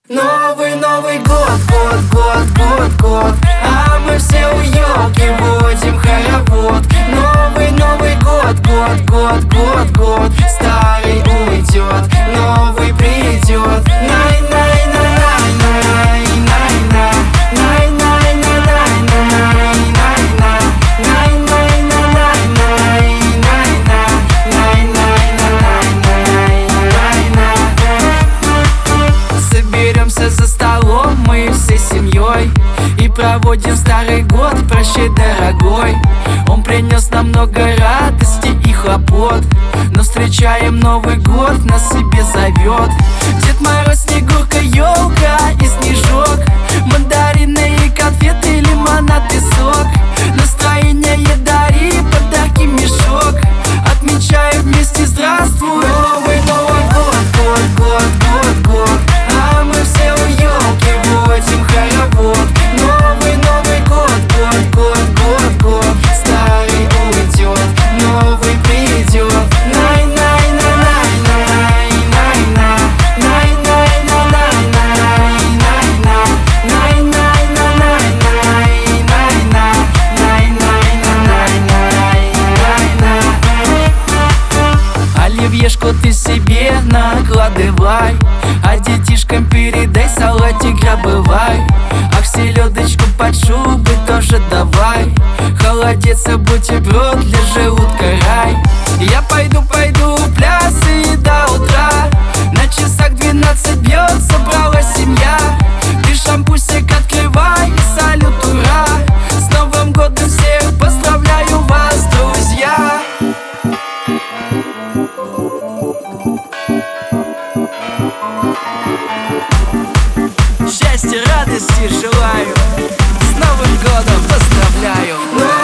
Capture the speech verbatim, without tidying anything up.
Новый, Новый год, год, год, год, год, а мы все у елки водим хоровод. Новый, Новый год, год, год, год, год, старый уйдет, новый придет. Най, най, най, най, най, най, най, най, най, най, най, най, най, най, най, най, най, най, най, най. Соберемся за столом мы всей семьей и проводим старый год, прощай, дорогой. Он принес нам много радости и хлопот, но встречаем Новый год, нас себе зовет Дед Мороз, Снегурка, елка и снежок, мандарины и конфеты, лимонад и сок. Настроение дари, подарки мешок, отмечаем вместе здравствуй. Новый, Новый год, год, год, год, год, а мы все у елки водим хоровод. Новый, Новый год, год, год, год, год, старый уйдет, новый придет. Най, най, най, най, най, най, най, най, най, най, най, най, най, най, най. Оливьешку ты себе накладывай, а детишкам передай, салатик грабывай. Ах, селедочку под шубой тоже давай, холодец и бутерброд для желудка рай. Я пойду, пойду в пляс и до утра, на часах двенадцать бьет, собралась семья. Ты шампусик открывай и салют, ура! С Новым годом всех поздравляю вас, друзья! Счастья, радости желаю, с Новым годом поздравляю!